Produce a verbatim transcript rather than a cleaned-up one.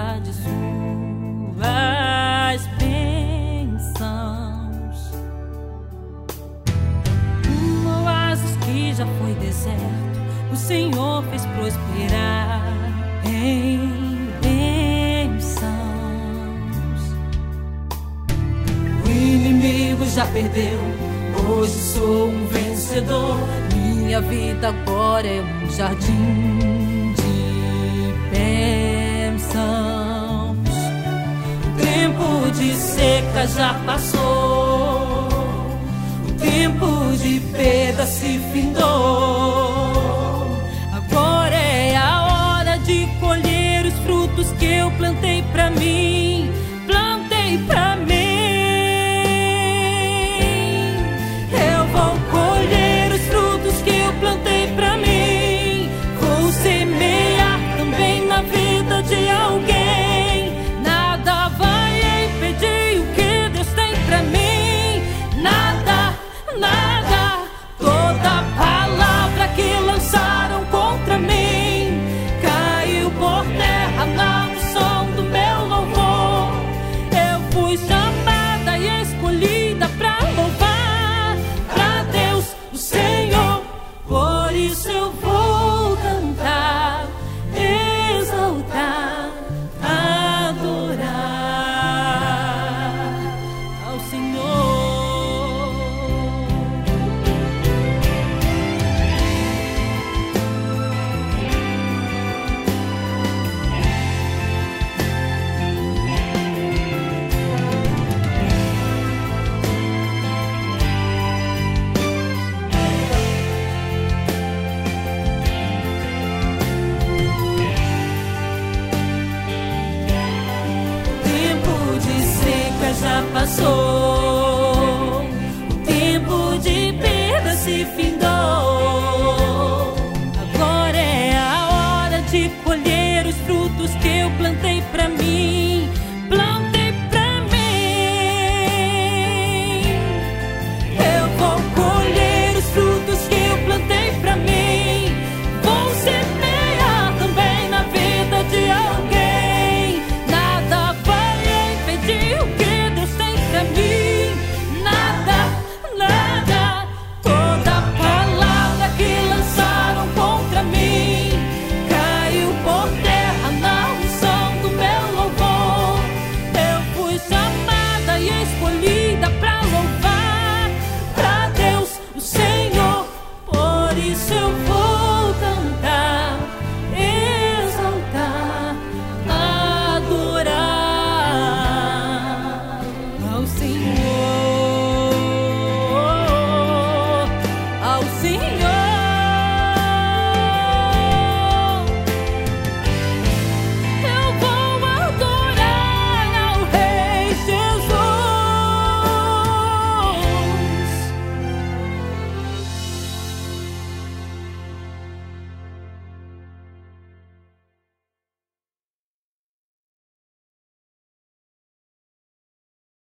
desfrutar de suas bênçãos. Um oásis que já foi deserto, o Senhor fez prosperar em bênçãos. O inimigo já perdeu, hoje sou um vencedor. Minha vida agora é um jardim de bênçãos. O tempo de seca já passou, o tempo de perda se findou. Agora é a hora de colher os frutos que eu plantei pra mim, plantei pra mim. Eu vou colher os frutos que eu plantei pra mim, vou semear também na vida de alguém. Nada vai impedir o que Deus tem pra mim, nada, nada. Toda palavra que lançaram contra mim caiu por terra na unção do meu louvor. Eu fui chamada e escolhida pra louvar pra Deus, o Senhor. Por isso eu vou cantar, exaltar, adorar ao Senhor. Já passou, o tempo de perda se findou. Agora é a hora de colher os frutos